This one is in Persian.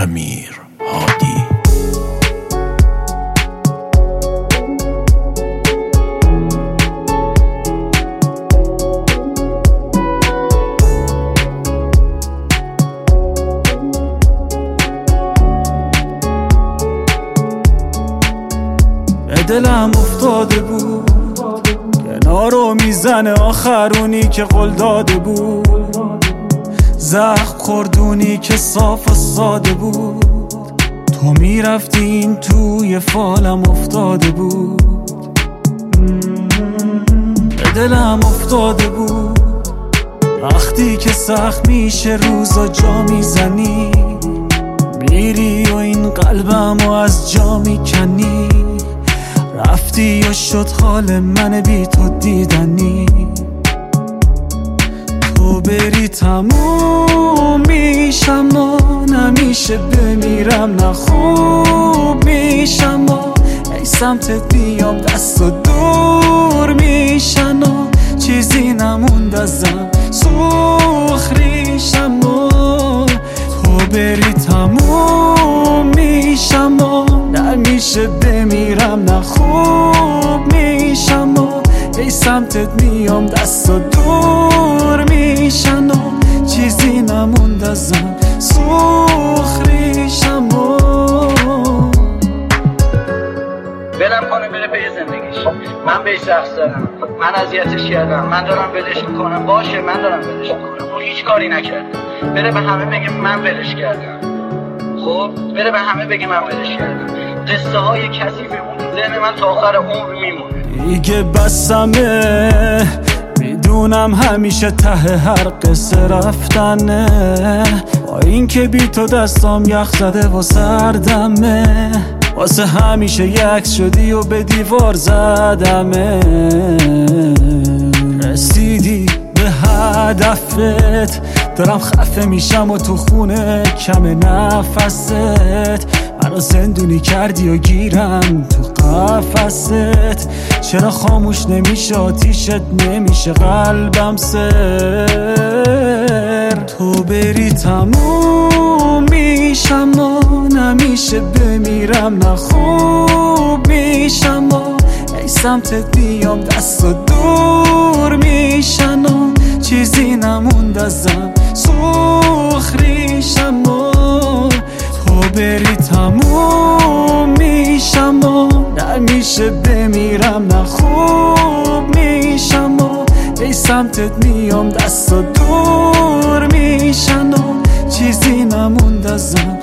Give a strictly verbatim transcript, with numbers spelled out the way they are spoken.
امیر هادی. دلم افتاده بود کنارو میزنه آخرونی که قول داده بود، زخم خوردونی که صاف و ساده بود. تو میرفتی این توی فالم افتاده بود. به دلم افتاده بود وقتی که سخت میشه روزا جا میزنی، میری و این قلبمو از جا میکنی. رفتی و شد حال من بی تو دیدنی. تو بری تموم میشم و نمیشه بمیرم، نه خوب میشم و ای سمتت بیام دست و دور میشن و چیزی نموند ازم سوخ ریشم و تو بری تموم میشم و نمیشه بمیرم، نه خوب میشم و ای سمتت میام دست و دور میشن و چیزی نموند ازم سوخ ریشم و بلم کنه بره پی زندگیش. من بهش رقص دارم، من اذیتش کردم، من دارم ولش میکنم. باشه من دارم ولش میکنم، اون هیچ کاری نکرده. بره به همه بگه من ولش کردم. خب بره به همه بگه من ولش کردم. قصه های کثیف اون تو ذهن من تا آخر عمر میمونه. دیگه بسمه، میدونم همیشه ته هر قصه رفتنه. با این که بی تو دستام یخ زده و سردمه، واسه همیشه یک شدی و به دیوار زدمه. رسیدی به هدفت، دارم خفه میشم و تو خونه کم نفست. منو زندونی کردی و گیرم تو قفست. چرا خاموش نمیشه آتیشت نمیشه قلبم سر. تو بری تموم میشم و نمیشه بمیرم، نه خوب میشم و ای سمتت بیام دست و دور میشن و چیزی نموند ازم سوخ ریشم و تو بری تموم میشم و نمیشه بمیرم، نه خوب میشم و ای سمتت میام دست و دور میشن و چیزی نموند ازم